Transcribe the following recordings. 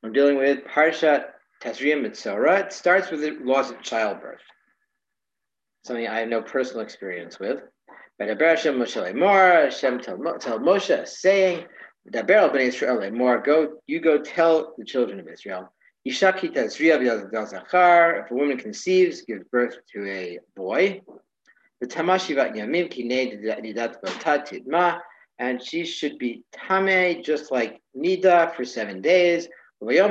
I'm dealing with Parshat Tazria Mitzorah. It starts with the laws of childbirth, something I have no personal experience with. But Hashem Moshe Lemor, Hashem tell Moshe, saying, Daber al bnei Israel Lemor, go tell the children of Israel, Yishaki Tazria b'yad Zachar, if a woman conceives, gives birth to a boy, the Tamashivat Yamim Kinei Nidat Batat Tidma, and she should be Tameh, just like Nida, for 7 days. On the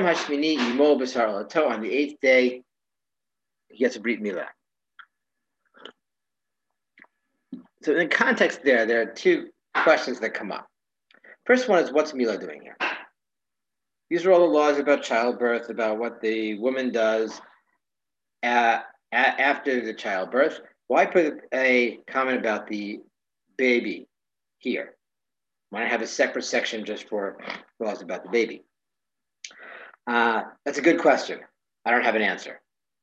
8th day, he gets a Brit Milah. So in the context there are two questions that come up. First one is, what's Milah doing here? These are all the laws about childbirth, about what the woman does after the childbirth. Why put a comment about the baby here? Why not have a separate section just for laws about the baby? That's a good question. I don't have an answer.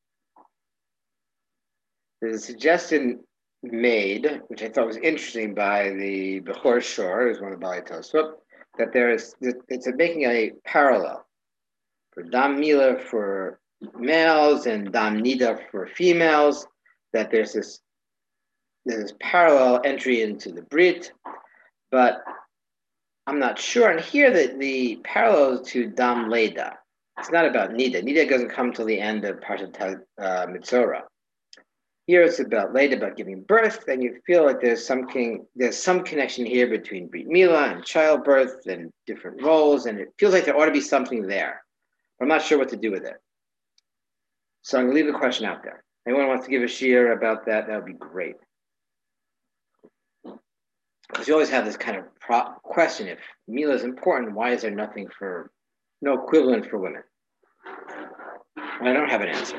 There's a suggestion made, which I thought was interesting, by the Bechor Shor, who's one of the Baalei Tosfot, that it's making a parallel for Dam Milah for males and Dam Nida for females, that there's this parallel entry into the Brit, but I'm not sure. And here the parallel to Dam Leda. It's not about Nida. Nida doesn't come till the end of Parshat Mitzorah. Here it's about Leda, about giving birth, and you feel like there's some connection here between Brit Milah and childbirth and different roles, and it feels like there ought to be something there. But I'm not sure what to do with it. So I'm going to leave the question out there. Anyone wants to give a shiur about that? That would be great. Because you always have this kind of question: if Milah is important, why is there no equivalent for women? And I don't have an answer.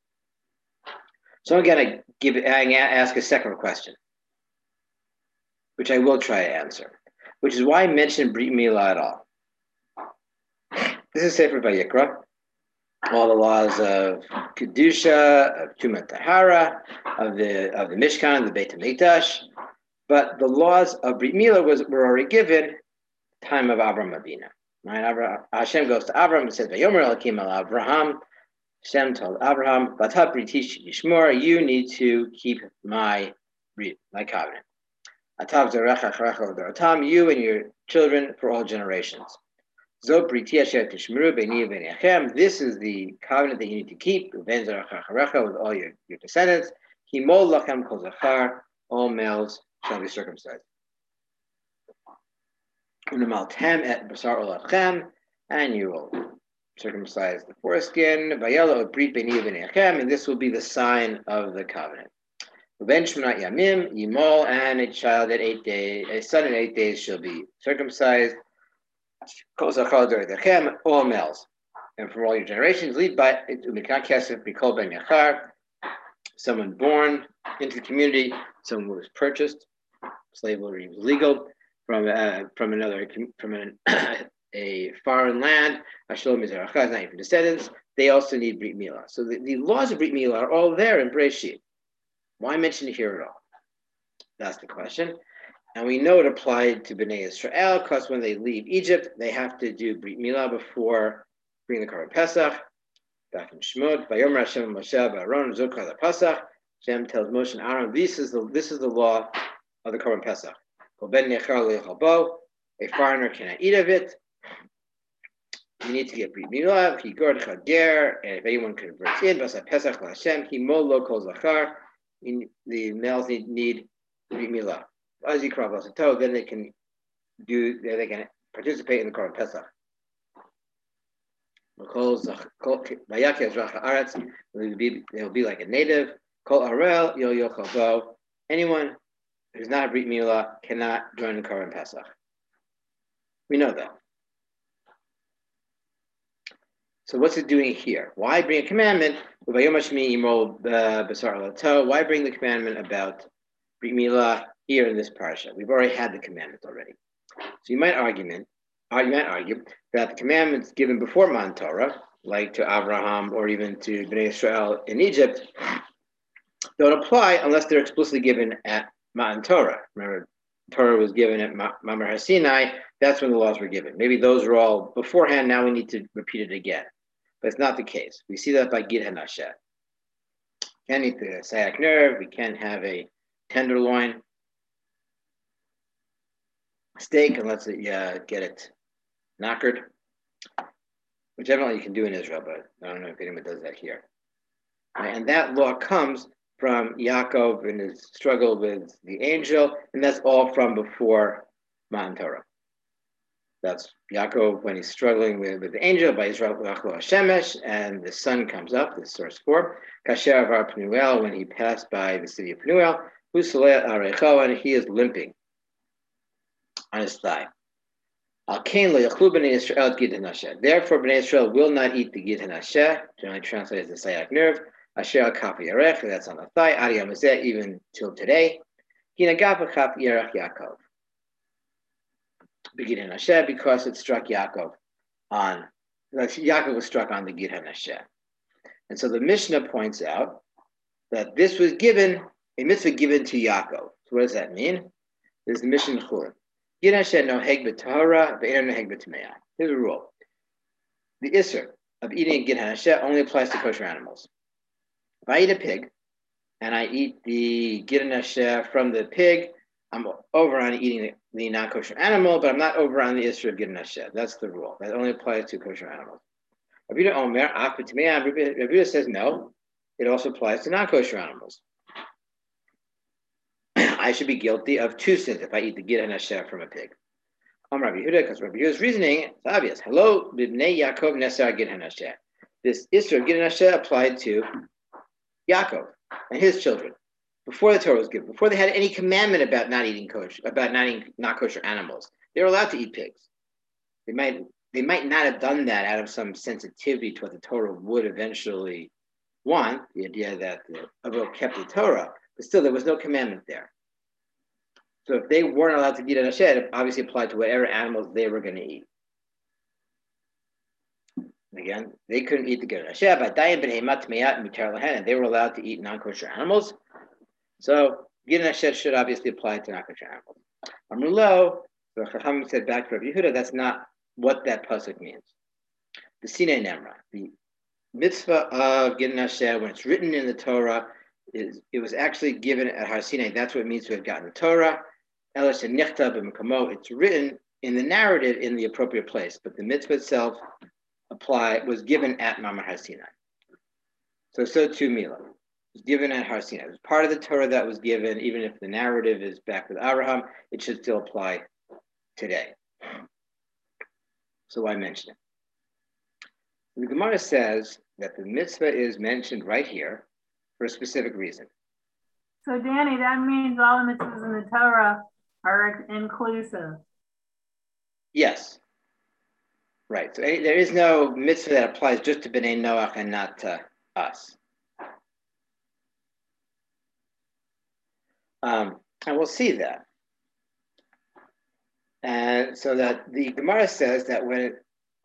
So I'm going to ask a second question, which I will try to answer, which is why mention Brit Milah at all. This is Sefer Vayikra, all the laws of Kedusha, of Tumat Tahara, of the Mishkan, of the Beit HaMikdash, but the laws of Brit Milah were already given time of Avraham Avinu. Right? Hashem goes to Avraham and says, "Vayomer Elokim el Avraham." Hashem told Avraham, "Vatat british yishmor, you need to keep my covenant. Atav zerecha charecha l'dorotam, you and your children for all generations. Zot briti asher tishmeru beini v'nechem, this is the covenant that you need to keep, uven zerecha charecha, with all your descendants. Himol lachem kol zachar, all males shall be circumcised. Unamaltem et basar olachem, and you will circumcise the foreskin, and this will be the sign of the covenant. Yamim, and a child at 8 days, a son at 8 days shall be circumcised. All males, and from all your generations, lead by someone born into the community, someone who was purchased, slavery was legal from a foreign land. Hashem Mizracha is not even descendants. They also need Brit Milah. So the laws of Brit Milah are all there in Breshit. Why mention it here at all? That's the question. And we know it applied to Bnei Israel because when they leave Egypt, they have to do Brit Milah before bringing the Korban Pesach. Back in Shemot, Vayomer Hashem Moshe Aaron Zokar Pesach. Hashem tells Moshe and Aaron, this is the law of the Korban Pesach. A foreigner cannot eat of it. You need to get Brit Milah, Higor Chager, and if anyone converts in, Basa Pesach LaHashem, Himol Lo Kol Zachar, the males need Brit Milah. Azikra Basato, then they can participate in the Korban Pesach. They'll be like a native. Kol Arel Yo Yochavo. Anyone who's not a Brit Milah cannot join the Korban Pesach. We know that. So what's it doing here? Why bring a commandment? Why bring the commandment about Brit Milah here in this parasha? We've already had the commandment already. So you might argue that the commandments given before Matan Torah, like to Abraham or even to Bnei Israel in Egypt, don't apply unless they're explicitly given at Matan Torah. Remember, Torah was given at Mamre HaSinai, That's when the laws were given. Maybe those were all beforehand. Now we need to repeat it again. But it's not the case. We see that by Gid Hanasheh. Can't eat the sciatic nerve. We can't have a tenderloin steak unless get it knackered, which evidently you can do in Israel, but I don't know if anyone does that here. And that law comes from Yaakov and his struggle with the angel, and that's all from before Matan Torah. That's Yaakov when he's struggling with the angel by Israel Shemesh, and the sun comes up, this source 4. Kasher Avar Penuel, when he passed by the city of Penuel, Husaleh Arecho, and he is limping on his thigh. Therefore, Bnei Israel will not eat the Gid Hanasheh, generally translated as the sciatic nerve. Asher al Kaf Yarech, that's on the thigh. Adi Yamazeh, even till today. Hinagaf Kaf Yarech Yaakov. The Gid Hanasheh, because it struck Yaakov was struck on the Gid Hanasheh. And so the Mishnah points out that this was a mitzvah given to Yaakov. So what does that mean? There's the Mishnah Chulin. Gid Hanasheh noheg b'tahara, ve'er noheg b'tameah. Here's a rule. The Isser of eating Gid Hanasheh only applies to kosher animals. If I eat a pig, and I eat the Gid Hanasheh from the pig, I'm over on eating the non-kosher animal, but I'm not over on the Isser of Gid Hanasheh. That's the rule. That only applies to kosher animals. Rabbi Yehuda says no. It also applies to non-kosher animals. I should be guilty of 2 sins if I eat the Gid Hanasheh from a pig. Rabbi Yehuda, because Rabbi Yehuda's reasoning, it's obvious. Hello, B'nei Yaakov Nesar Gid Hanasheh. This Isser of Gid Hanasheh applied to Yaakov and his children before the Torah was given, before they had any commandment about not eating not kosher animals. They were allowed to eat pigs. They might not have done that out of some sensitivity to what the Torah would eventually want, the idea that the Avot kept the Torah, but still there was no commandment there. So if they weren't allowed to eat Hanasheh, it obviously applied to whatever animals they were going to eat. Again, they couldn't eat the Gid Hanasheh, and they were allowed to eat non-kosher animals. So Gid Hanasheh should obviously apply to non-kosher animals. Amrulo, the Chacham said back to Rabbi Yehuda, that's not what that pasuk means. The Sinai Nemra, the mitzvah of Gid Hanasheh, when it's written in the Torah, it was actually given at Har Sinai. That's what it means to have gotten the Torah. It's written in the narrative in the appropriate place, but the mitzvah itself was given at Mamar Har Sinai. So too Milah was given at Har Sinai. It was part of the Torah that was given, even if the narrative is back with Abraham, it should still apply today. So why mention it? The Gemara says that the mitzvah is mentioned right here for a specific reason. So Danny, that means all the mitzvahs in the Torah are inclusive. Yes. Right. So there is no mitzvah that applies just to Bnei Noach and not to us. And we'll see that. And so that the Gemara says that when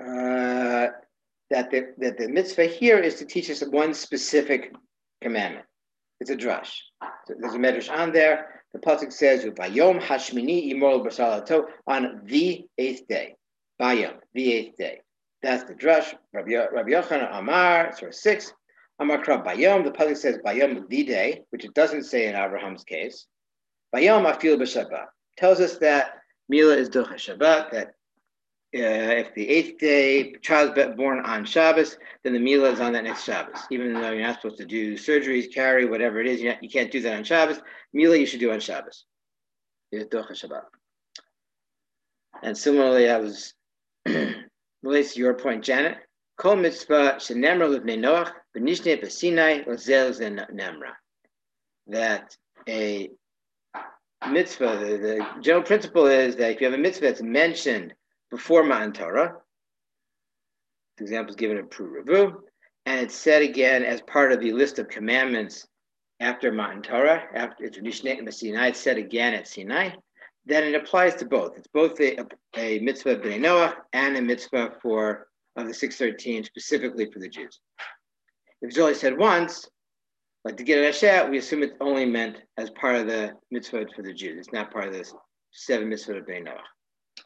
that the mitzvah here is to teach us one specific commandment. It's a drush. So there's a medrash on there. The pasuk says, "Bayom hashmini imol b'salato," on the 8th day. Bayom, the 8th day. That's the drush. Rabbi Yochanan Amar, source 6. Amar Kra Bayom. The pasuk says Bayom, the day, which it doesn't say in Abraham's case. Bayom afil b'Shabbat tells us that Milah is docha Shabbat. That if the 8th day child's born on Shabbos, then the Milah is on that next Shabbos. Even though you're not supposed to do surgeries, carry, whatever it is, you can't do that on Shabbos. Milah you should do on Shabbos. It's docha Shabbat. And similarly, I was relates to your point, Janet. Kol mitzvah shenemra livnei Noach b'nishne b'sinai l'zel nemra. That a mitzvah, the general principle is that if you have a mitzvah that's mentioned before Matan Torah, the example is given in Pru Ravu, and it's said again as part of the list of commandments after Matan Torah, after it's Nishne Sinai, it's said again at Sinai, then it applies to both. It's both a mitzvah of Bnei Noach and a mitzvah of the 613 specifically for the Jews. If it's only said once, like to get an Asher, we assume it's only meant as part of the mitzvah for the Jews. It's not part of the 7 mitzvah of Bnei Noach.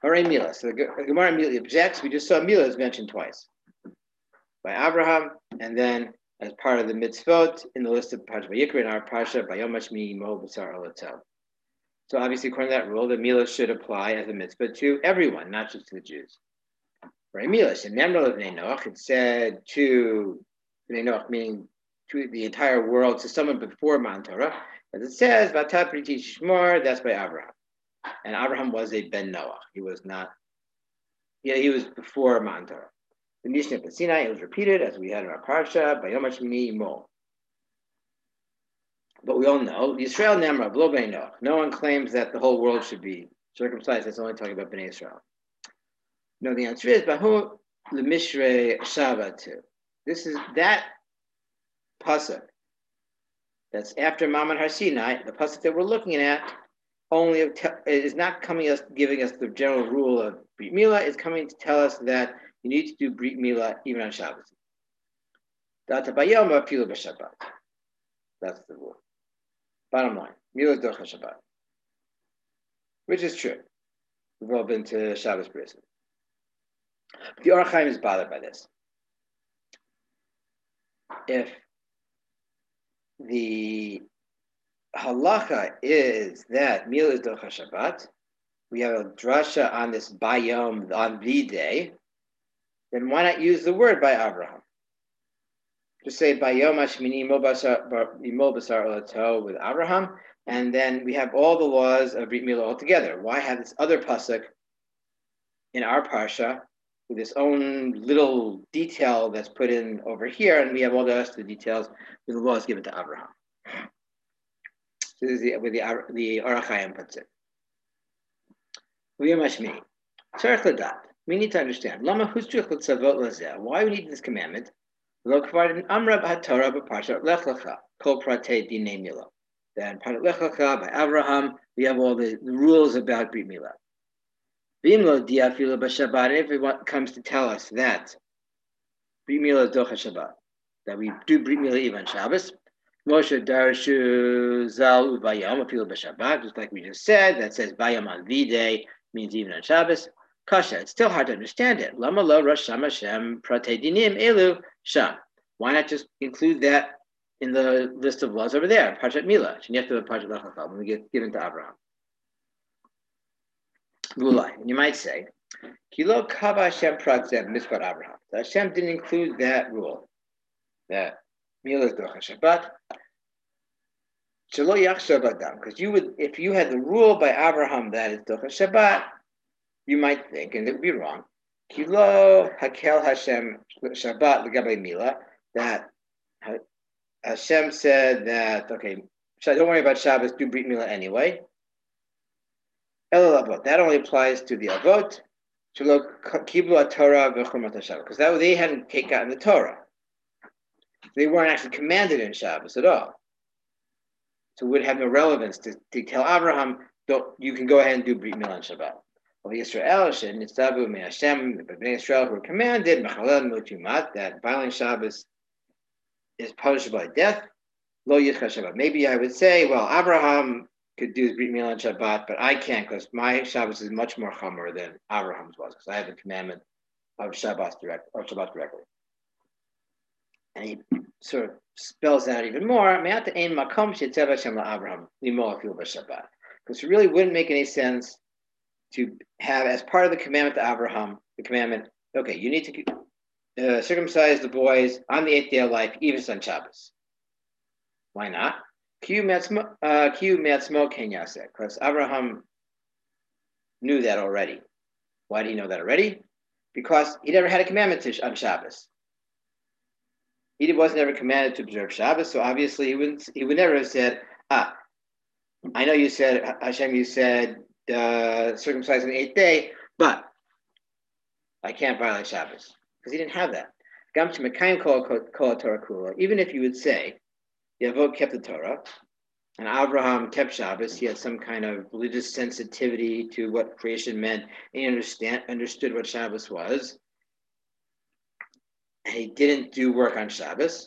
Hooray Mila. So the Gemara immediately objects. We just saw Mila is mentioned twice by Abraham, and then as part of the mitzvot in the list of Parsha Vayikra in our Parsha, Bayom Hashmini Mo B'Sar Olatel. So obviously, according to that rule, the Mila should apply as a mitzvah to everyone, not just to the Jews. Right? Mila, Shenemra of Bnei Noach, it said to Bnei Noach, meaning to the entire world, to someone before Mount Torah, as it says, Vatat Priti Shmor, that's by Abraham. And Abraham was a Ben Noach. He was not, he was before Mount Torah. The Mishnah of Sinai, it was repeated as we had in our Parsha, Bayom Hashmini Mo. But we all know, Yisrael Nemra, Blo Bnei Noach. No one claims that the whole world should be circumcised. It's only talking about Bnei Israel. No, the answer is Bahu Lemishre Shabatu. This is that pasuk that's after Maman Har Sinai, the pasuk that we're looking at. Only is not giving us the general rule of Brit Milah. It's coming to tell us that you need to do Brit Milah even on Shabbos. That's the rule. Bottom line, Milah Docha Shabbat, which is true. We've all been to Shabbos Bris. The Orach Chaim is bothered by this. If the halacha is that Milah is Docha Shabbat, we have a drasha on this Bayom, on the day, then why not use the word by Abraham? Just say Bayom Hashmini Mo B'Sar Olato with Abraham, and then we have all the laws of Brit Milah all together. Why have this other pasuk in our parsha with its own little detail that's put in over here, and we have all the rest of the details with the laws given to Abraham? So this is where the Orach Chaim puts it. We need to understand. Why we need this commandment? Then Parat Lech Lecha by Abraham, we have all the rules about Brit Milah. And if it comes to tell us that Brit Milah is Docha Shabbat, that we do Brit Milah even on Shabbos, Moshe Darshu Zal Bayam Afilu b'Shabbat, just like we just said, that says Bayam on the day means even on Shabbos. Kasha, it's still hard to understand it. Lama lo Rosh Hashem Pratei Dinim Elu Sham. Why not just include that in the list of laws over there? Parshat Milah, Sheniachta Parshat Lech Lecha, when we get given to Abraham. Lulai, and you might say, Kilo Kava Hashem Pratzeh Mitzvot Abraham. Hashem didn't include that rule that Milah is Docha Shabbat. Because you would, if you had the rule by Abraham that is Docha Shabbat, you might think, and it would be wrong, Kilo Hakel Hashem Shabbat L'Gabei Milah, that Hashem said that, okay, don't worry about Shabbos, do Brit Milah anyway. That only applies to the Avot, because that they hadn't gotten the Torah. They weren't actually commanded in Shabbos at all. So it would have no relevance to tell Abraham, you can go ahead and do Brit Milah on Shabbat. Well, Yisrael, Nitzavu Me Hashem, the Bnei Israel who were commanded, that violating Shabbos is punishable by death. Lo Yichah Shabbat. Maybe I would say, well, Abraham could do his Brit Milah on Shabbat, but I can't because my Shabbos is much more chomer than Abraham's was, because I have the commandment of Shabbat directly. And he sort of spells out even more, because it really wouldn't make any sense to have as part of the commandment to Abraham, the commandment, okay, you need to circumcise the boys on the 8th day of life, even on Shabbos. Why not? Because Abraham knew that already. Why did he know that already? Because he never had a commandment on Shabbos. He wasn't ever commanded to observe Shabbos, so obviously he would never have said, I know you said, Hashem, you said circumcise on the 8th day, but I can't violate Shabbos, because he didn't have that. Even if you would say, the Avot kept the Torah, and Abraham kept Shabbos, he had some kind of religious sensitivity to what creation meant, and he understood what Shabbos was, and he didn't do work on Shabbos.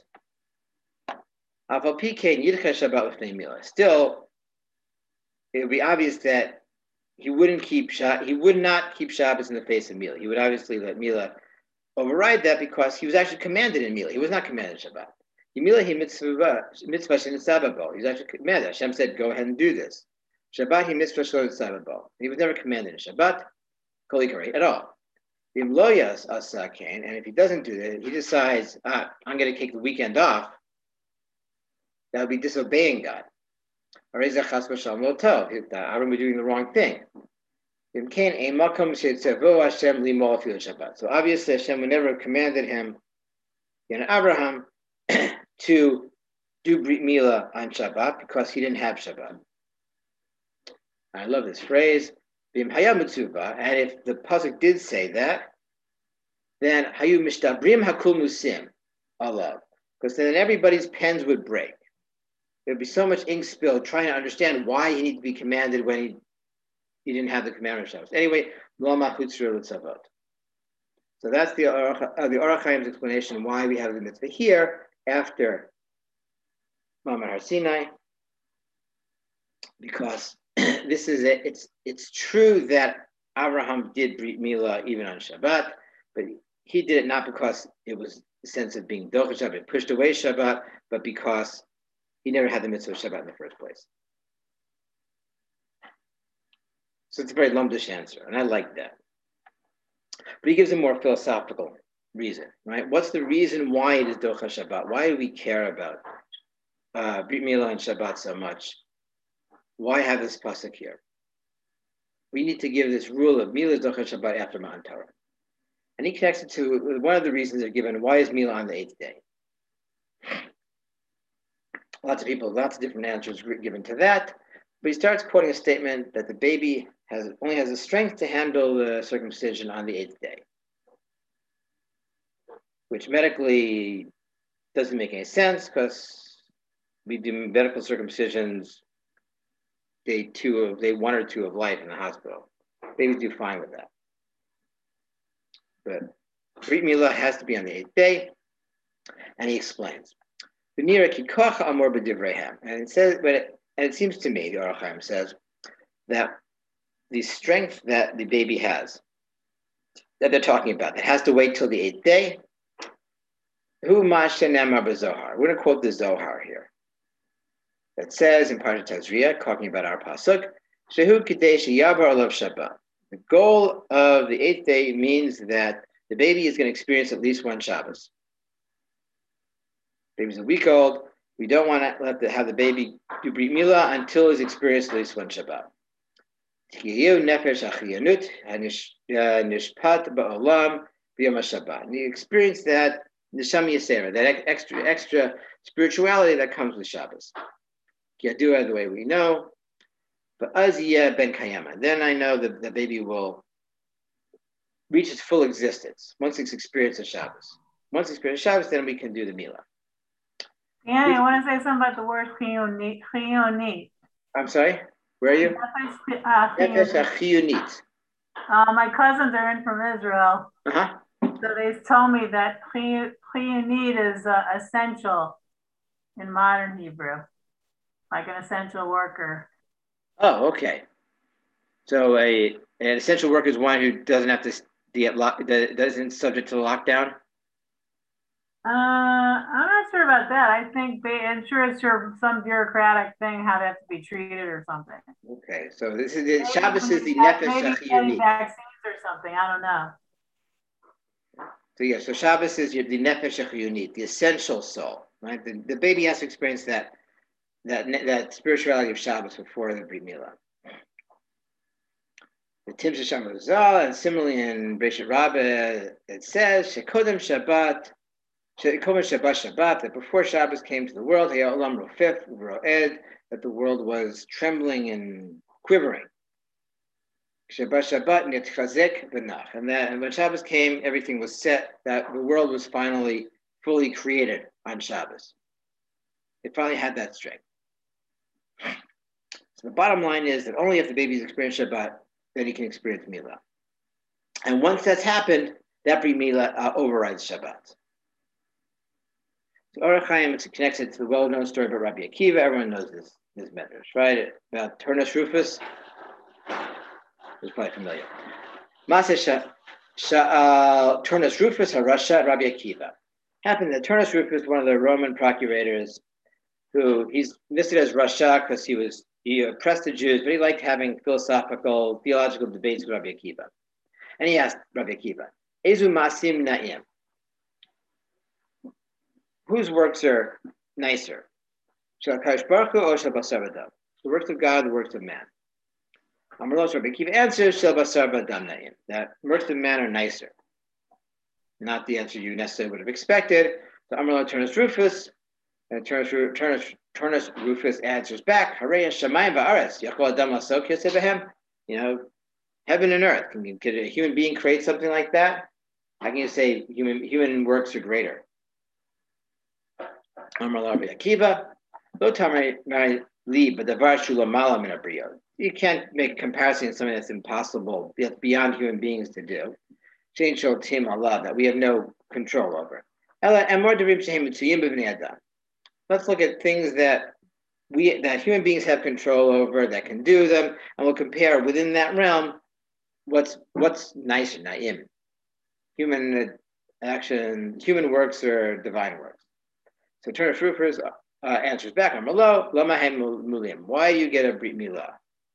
Still, it would be obvious that he would not keep Shabbos in the face of Mila. He would obviously let Mila override that because he was actually commanded in Mila. He was not commanded in Shabbat. Mila he mitzvah shabbat. He was actually commanded. Hashem said, "Go ahead and do this." Shabbat he mitzvah shabbat. He was never commanded in Shabbat, kolikari at all. Imloyas asa kain, and if he doesn't do that, he decides, I'm going to take the weekend off. That would be disobeying God. Aaron be doing the wrong thing. So obviously Hashem would never have commanded him, Abraham, to do Brit Milah on Shabbat because he didn't have Shabbat. I love this phrase. And if the pasuk did say that, then hayu mishtabrim hakul musim alav, because then everybody's pens would break. There'd be so much ink spilled trying to understand why he needed to be commanded when he didn't have the commandment of Shabbos. Anyway, lama chutzra l'tzavot. So that's the Orach Chaim's explanation why we have the mitzvah here after Mamar Har Sinai, because this is it. It's true that Abraham did Brit Milah even on Shabbat, but he did it not because it was the sense of being Docha Shabbat, it pushed away Shabbat, but because he never had the mitzvah of Shabbat in the first place. So it's a very lumdish answer, and I like that. But he gives a more philosophical reason, right? What's the reason why it is Docha Shabbat? Why do we care about Brit Milah and Shabbat so much? Why have this pasuk here? We need to give this rule of Milah Docha Shabbat after Matan Torah. And he connects it to one of the reasons they're given, why is Milah on the 8th day? Lots of different answers given to that. But he starts quoting a statement that the baby only has the strength to handle the circumcision on the 8th day, which medically doesn't make any sense because we do medical circumcisions day 1 or 2 of life in the hospital. Babies do fine with that. But Brit Milah has to be on the 8th day, and he explains. And it says, and it seems to me, the Orach Chaim says, that the strength that the baby has, that they're talking about, that has to wait till the 8th day. We're going to quote the Zohar here. That says in Parshat Tazria, talking about our pasuk, Shehu Kadesh Yavar Alav Shabbat. The goal of the 8th day means that the baby is going to experience at least one Shabbos. Baby's a week old. We don't want to have the baby do Brit Milah until he's experienced at least one Shabbat. And you experience that Neshama Yisera, that extra spirituality that comes with Shabbos. Yadua, the way we know. But Aziyah ben Kayama. Then I know that the baby will reach its full existence once it's experienced a Shabbos. Once it's experienced Shabbos, then we can do the Milah. Yeah, I want to say something about the word chiyonit. I'm sorry? Where are you? Nefesh chiyonit. My cousins are in from Israel. Uh-huh. So they told me that chiyonit is essential in modern Hebrew, like an essential worker. Oh, okay. So an essential worker is one who doesn't have to get doesn't subject to the lockdown? I'm not sure about that. I think I'm sure it's some bureaucratic thing how they have to be treated or something. Okay, so this is Shabbos is the nefesh chiyonit. Vaccines or something. I don't know. So Shabbos is the nefesh chiyonit, the essential soul, right? The baby has to experience that spirituality of Shabbos before the Brit Milah. The Tim Shesham Rizal, and similarly in Breshit Rabbah, it says Shekodem Shabbat. That before Shabbos came to the world, that the world was trembling and quivering. And when Shabbos came, everything was set, that the world was finally fully created on Shabbos. It finally had that strength. So the bottom line is that only if the baby's experienced Shabbat, then he can experience Milah. And once that's happened, that Brit Milah overrides Shabbat. So Orach Chaim, it's connected to the well-known story about Rabbi Akiva. Everyone knows this medrash, right? About Turnus Rufus. who's probably familiar. Maseh Turnus Rufus Harasha Rabbi Akiva. Happened that Turnus Rufus, one of the Roman procurators, who he's listed as Rasha because he oppressed the Jews, but he liked having theological debates with Rabbi Akiva. And he asked Rabbi Akiva, Ezu Masim Na'im. Whose works are nicer? Shel Kadosh Baruch Hu or Shel Basar V'Dam? The works of God, the works of man. Amar Rabbi Akiva answers, Shel Basar V'Dam Na'im. That works of man are nicer. Not the answer you necessarily would have expected. So Amar Turnus Rufus, and Turnus Rufus answers back, Harei Shamayim Va'aretz, Yachol Adam Lasok Yoseh Behem. Heaven and earth. Could a human being create something like that? How can you say human works are greater? Amar Rabbi Akiva, Lo Tamar Li B'Davar Shula Mala Min Abriyo. You can't make a comparison to something that's impossible, beyond human beings to do. Shein Shol Tim Allah, that we have no control over. And more Derim Shehem Mitzuyim B'Bnei Adam. Let's look at things that human beings have control over, that can do them, and we'll compare within that realm what's nicer, na'im. Human action, human works or divine works. So Turnus Rufus answers back, Amalo, Lamahem Mulim. Why you get a Brit Milah?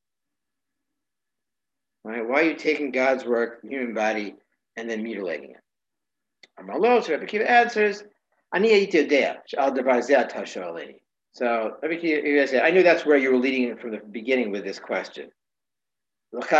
Right? Why are you taking God's work, human body, and then mutilating it? Amalo, so Rabbi Akiva answers, Ani Ayiti Yodea, Sh'al Davar Zeh Tasha Aleni. So Rabbi Akiva said, I knew that's where you were leading from the beginning with this question. Which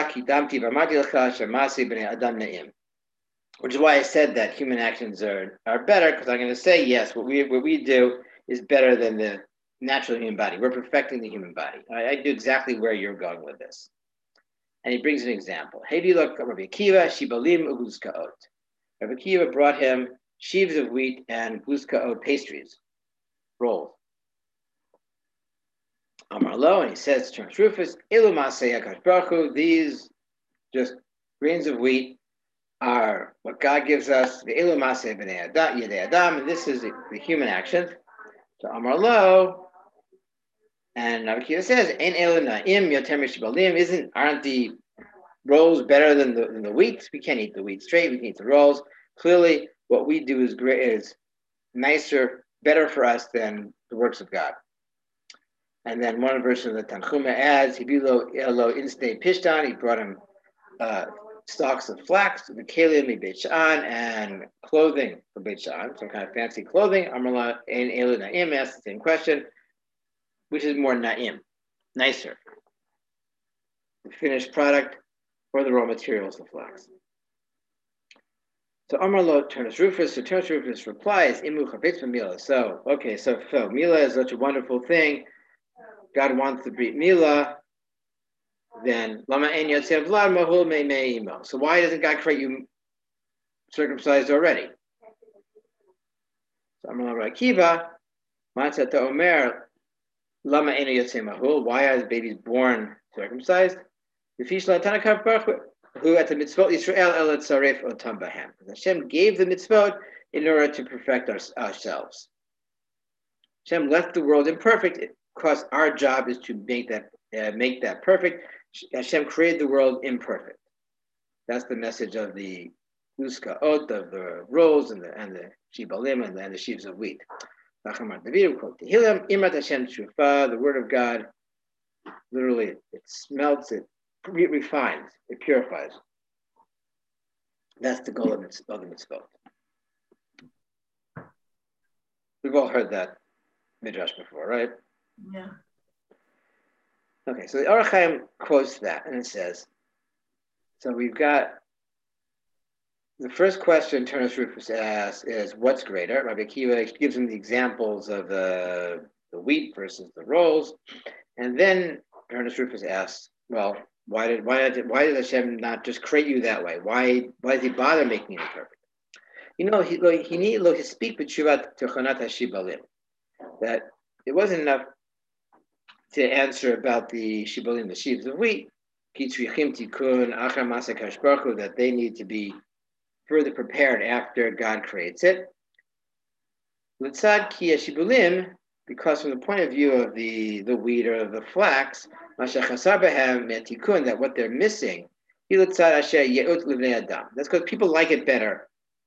is why I said that human actions are better, because I'm going to say, yes, what we do is better than the natural human body. We're perfecting the human body. I do exactly where you're going with this. And he brings an example. Rabbi Akiva, Shibalim Uguskaot. Rabbi Akiva brought him sheaves of wheat and guskaot pastries, rolls. Amar Lo, and he says to Turnus Rufus, Elu Maseh HaKadosh Baruch Hu, these just grains of wheat are what God gives us, the Elu Maseh B'nei Yedei Adam, and this is the human actions. So Amar Lo, and Rabbi Akiva says, Ein Elu Na'im Yoter Mishibalim, aren't the rolls better than the wheat? We can't eat the wheat straight, we can eat the rolls. Clearly, what we do is great, is nicer, better for us than the works of God. And then one version of the Tanchuma adds, Hibilo Elo Insne Pishtan, he brought him stalks of flax, the Kalim Beit Sha'an, and clothing for Beit Sha'an, some kind of fancy clothing. Amrullah Ein Elu Na'im asks the same question, which is more Na'im, nicer? The finished product or the raw materials, the flax? So Amar Lo Turnus Rufus. So Turnus Rufus replies, Imu Chafetz Mila. So Mila is such a wonderful thing. God wants to Brit Milah, then Lama Ein Yotzev Vlad Mahul Me'imo. So why doesn't God create you circumcised already? So Amar Rabbi Akiva, Matzah Omer, Lama Ein Yotzev Mahul. Why are the babies born circumcised? The Fishla Tanakav Baruch who at the mitzvot Yisrael El Tzaref Otam Bahem. Hashem gave the mitzvot in order to perfect ourselves. Hashem left the world imperfect because our job is to make that perfect. Hashem created the world imperfect. That's the message of the Uskaot, of the rolls and the Shibalim and the sheaves of wheat. The word of God, literally, it smelts, it refines, it purifies. That's the goal of the mitzvot. We've all heard that midrash before, right? Yeah. Okay, so the Orach Chaim quotes that, and it says, so we've got the first question Turnus Rufus asks is, what's greater? Rabbi Akiva gives him the examples of the wheat versus the rolls, and then Turnus Rufus asks, well, why did Hashem not just create you that way? Why does He bother making you perfect? He needed to speak with Shuvat Techonat HaShibalim, that it wasn't enough to answer about the Shibalim, the sheaves of wheat, that they need to be further prepared after God creates it. Because from the point of view of the wheat or the flax, that what they're missing That's because people like it better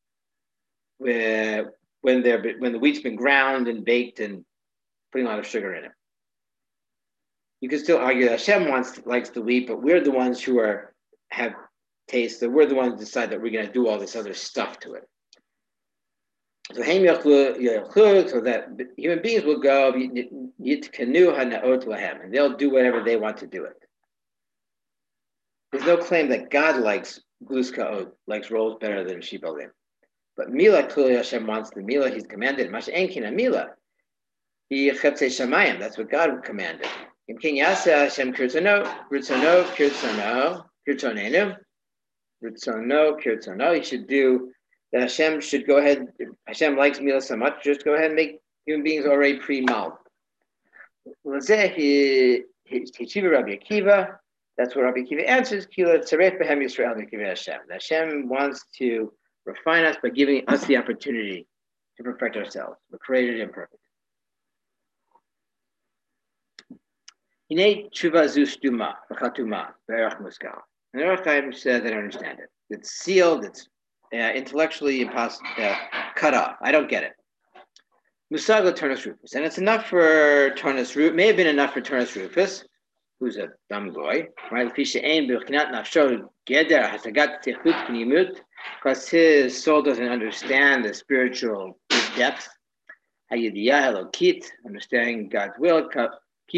when the wheat's been ground and baked and putting a lot of sugar in it. You can still argue that Hashem likes the wheat, but we're the ones who have taste. So we're the ones who decide that we're going to do all this other stuff to it. So that human beings will go, and they'll do whatever they want to do it. There's no claim that God likes gluska, likes rolls better than shibalim. But Mila, clearly Hashem wants the Mila, He's commanded. Mash Enkina Mila. That's what God commanded. In King Yasa, Hashem Kirtano, He should do that. Hashem should go ahead. Hashem likes Mila so much, just go ahead and make human beings already pre-mald. That's what Rabbi Akiva answers. Hashem wants to refine us by giving us the opportunity to perfect ourselves. We're created imperfect. And the Orach Chaim says, I don't understand it. It's sealed, it's intellectually impossible, cut off. I don't get it. Musagla Turnus Rufus. And it's enough for Turnus Rufus, may have been enough for Turnus Rufus, who's a dumb boy, right? Because his soul doesn't understand the spiritual depth. Understanding God's will. So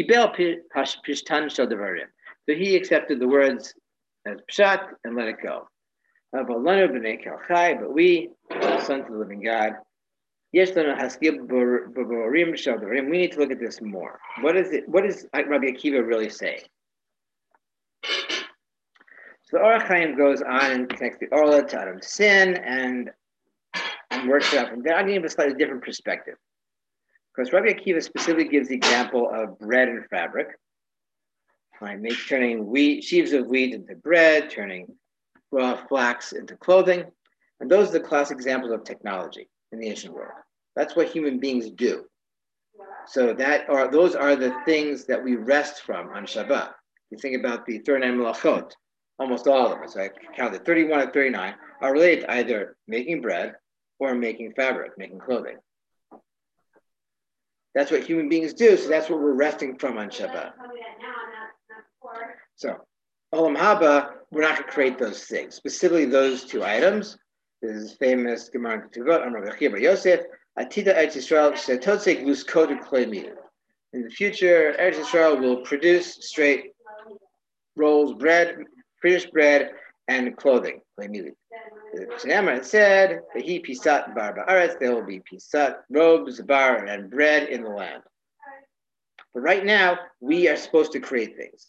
he accepted the words as pshat and let it go. But we, sons of the living God, we need to look at this more. What does Rabbi Akiva really say? So the Orach Chaim goes on and connects the Orla to Adam's sin and works it out from there. I'm going to give a slightly different perspective. Because Rabbi Akiva specifically gives the example of bread and fabric, right? Turning sheaves of wheat into bread, turning flax into clothing. And those are the classic examples of technology in the ancient world. That's what human beings do. So those are the things that we rest from on Shabbat. You think about the 39 melachot, almost all of them, so I counted 31 and 39, are related to either making bread or making fabric, making clothing. That's what human beings do, so that's what we're resting from on Shabbat. So, Olam Haba, we're not going to create those things, specifically those two items. This is famous Gemara in Ketuvot on Rabbi Chiya bar Yosef. Atida Eretz Yisrael shetotze gluskot klei. In the future, Eretz Yisrael will produce straight rolls, bread, finished bread, and clothing. It said, "Vehi pisat bar ba'aretz." There will be pisat, robes, bar, and bread in the land. But right now, we are supposed to create things.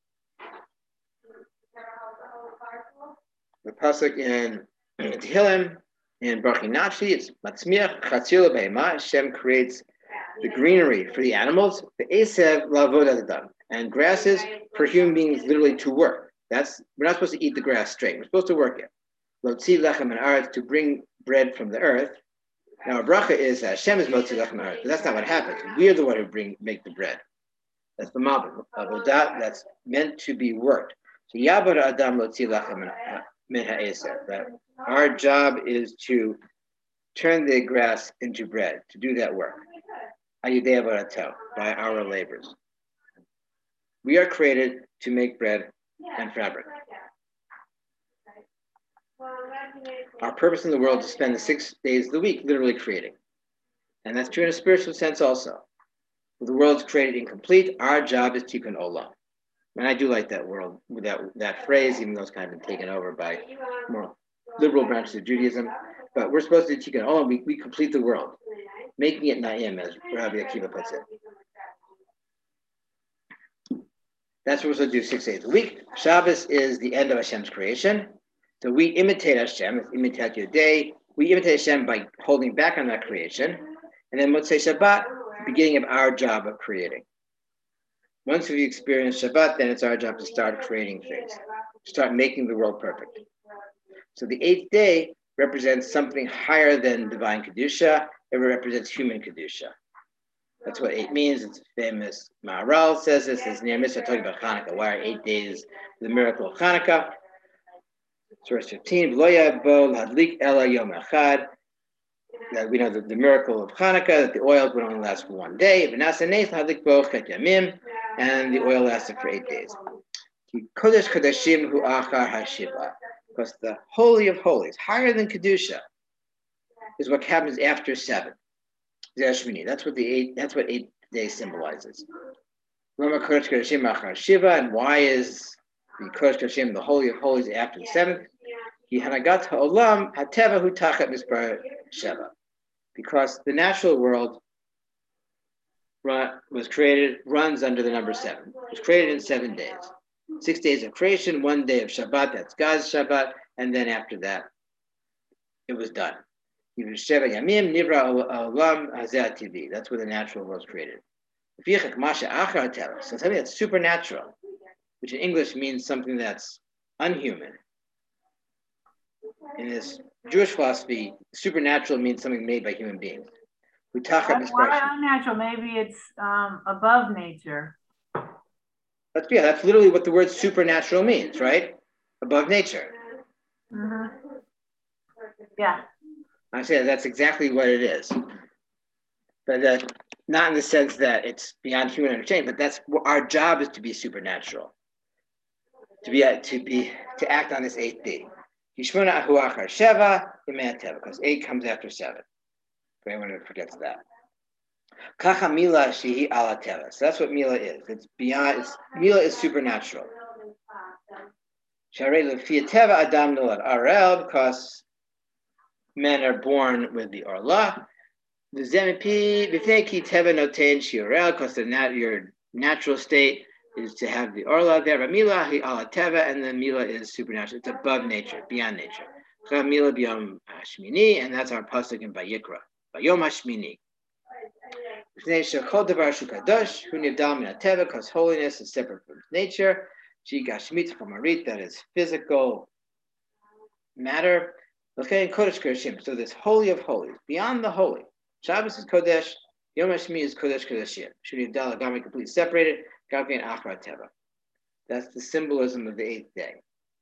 The pasuk in Tehillim, in Baruch Nafshi, it's Matzmiach Chatzil Behema. Hashem creates the greenery for the animals, the Esev Lavod Adam, and grasses for human beings literally to work. We're not supposed to eat the grass straight. We're supposed to work it. Lotzi lechem and aretz, to bring bread from the earth. Now, a bracha is that Hashem is motzi lechem and aretz, but that's not what happens. We're the one who make the bread. That's the mabul. Avodah, that's meant to be worked. So Yabod Adam lotzi lechem min ha'eser. That our job is to turn the grass into bread, to do that work. Ayudei avodato, by our labors. We are created to make bread and fabric. Our purpose in the world is to spend the 6 days of the week literally creating. And that's true in a spiritual sense also. If the world's created incomplete, our job is tikkun olam. And I do like that that phrase, even though it's kind of been taken over by more liberal branches of Judaism. But we're supposed to do tikkun olam. We complete the world, making it na'im, as Rabbi Akiva puts it. That's what we're supposed to do 6 days a week. Shabbos is the end of Hashem's creation. So we imitate Hashem, imitate your day. We imitate Hashem by holding back on that creation. And then Motzei Shabbat, the beginning of our job of creating. Once we experience Shabbat, then it's our job to start creating things, start making the world perfect. So the 8th day represents something higher than divine Kedusha. It represents human Kedusha. That's what 8 means. It's famous. Maharal says this. It's near Mitzvah talking about Hanukkah. Why are 8 days the miracle of Hanukkah? Source 15, Loya Bo Hadlik Ela Yom Echad. We know the miracle of Hanukkah, that the oil would only last for one day. And the oil lasted for 8 days. Kodesh Kodeshim Hu Achar HaShiva. Because the Holy of Holies, higher than Kedusha, is what happens after 7. That's what 8 days symbolizes. Rama Kodesh Kodeshim Achar Shiva, and why is the Kodesh Kodeshim the Holy of Holies after the 7th? Hanagat Ha'olam Hateva Hu Tachat Mispar Sheva. Because the natural world runs under the number 7. It was created in 7 days. 6 days of creation, 1 day of Shabbat, that's God's Shabbat, and then after that, it was done. That's where the natural world was created. So something that's supernatural, which in English means something that's unhuman. In this Jewish philosophy, supernatural means something made by human beings. Why unnatural? Maybe it's above nature. That's literally what the word supernatural means, right? Above nature. Mm-hmm. Yeah. I say that's exactly what it is. But not in the sense that it's beyond human understanding, but that's what our job is, to be supernatural. To act on this 8th day. Yishmona Ahu Achar Sheva Iman, because 8 comes after 7. If anyone forgets that. Kacha Mila Shihi Ala Teva. So that's what Mila is. It's beyond. Mila is supernatural. Sharei Lefia Teva Adam Nolad Arel, because men are born with the Orla. The Zemipi Bifneki Teva Noten Shiorel, because your natural state is to have the Orla there. Mila Hi Ala Teva, and the Mila is supernatural. It's above nature, beyond nature. Mila B'Yom Hashmini, and that's our pasuk in Vayikra. Vayom Hashmini. Because holiness is separate from nature. Gashmit from Arit, that is physical matter. So this Holy of Holies, beyond the holy. Shabbos is Kodesh, Yom HaShmi is Kodesh Kodeshim. Shuni Gami completely separated, Gavke and Achra Teva. That's the symbolism of the 8th day.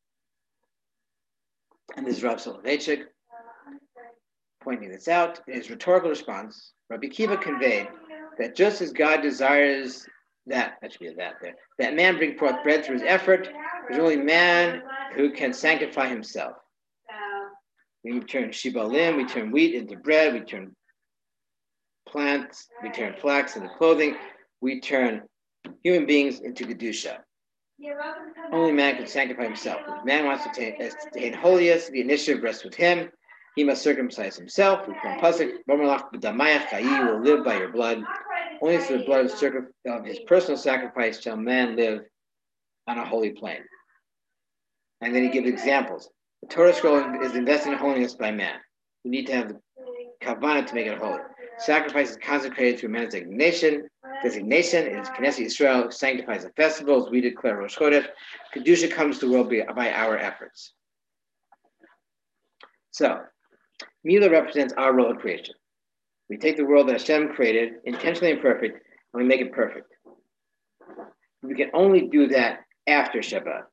And this is Rav Soloveitchik pointing this out. In his rhetorical response, Rabbi Kiva conveyed that just as God desires that man bring forth bread through his effort, there's only man who can sanctify himself. We turn shibalim, we turn wheat into bread, we turn plants, we turn flax into clothing, we turn human beings into Kedusha. Only man can sanctify himself. If man wants to attain holiness, the initiative rests with him. He must circumcise himself. We from pasuk, will live by your blood. Only through the blood of his personal sacrifice shall man live on a holy plane. And then he gives examples. The Torah scroll is invested in holiness by man. We need to have the kavanah to make it holy. Sacrifice is consecrated through man's designation. It is Knesset Yisrael, sanctifies the festivals. We declare Rosh Chodesh. Kedusha comes to the world by our efforts. So, Mila represents our role of creation. We take the world that Hashem created, intentionally imperfect, and we make it perfect. We can only do that after Shabbat.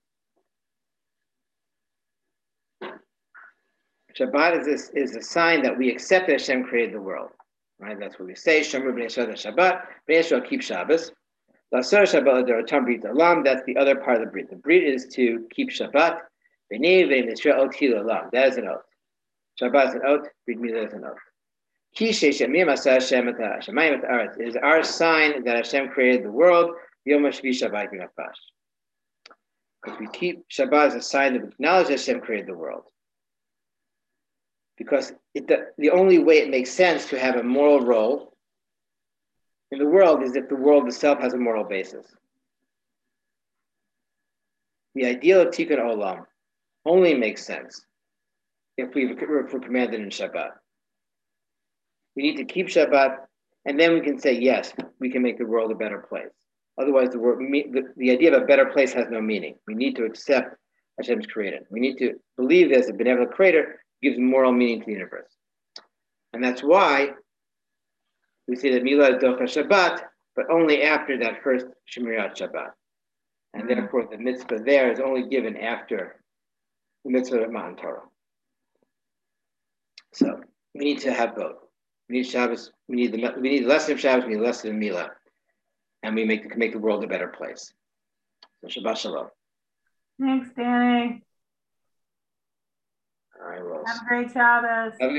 Shabbat is a sign that we accept that Hashem created the world. Right? That's what we say. Shomer b'nei Yisrael Shabbat. B'nei Yisrael keep Shabbos. L'asar Shabbat l'dorotam brit olam. That's the other part of the brit. The brit is to keep Shabbat. B'nei Yisrael otil olam. That is an oath. Shabbat is an oath. Brit milah is an oath. Ki she'shamim asa Hashem et hashamayim et haaretz. It is our sign that Hashem created the world. Yom hashvi Shabbat v'nafash. Because we keep Shabbat as a sign that we acknowledge that Hashem created the world. Because the only way it makes sense to have a moral role in the world is if the world itself has a moral basis. The ideal of Tikkun Olam only makes sense if we're commanded in Shabbat. We need to keep Shabbat, and then we can say, yes, we can make the world a better place. Otherwise, the idea of a better place has no meaning. We need to accept Hashem's created. We need to believe there's a benevolent creator gives moral meaning to the universe. And that's why we say that Milah is Docha Shabbat, but only after that first Shemirat Shabbat. And therefore the mitzvah there is only given after the mitzvah of Matan Torah. So we need to have both. We need Shabbos. We need the lesson of Shabbos. We need the lesson of Milah, and we make the world a better place. So Shabbat Shalom. Thanks, Danny. All right, Rose. Have a great Shabbos. Have a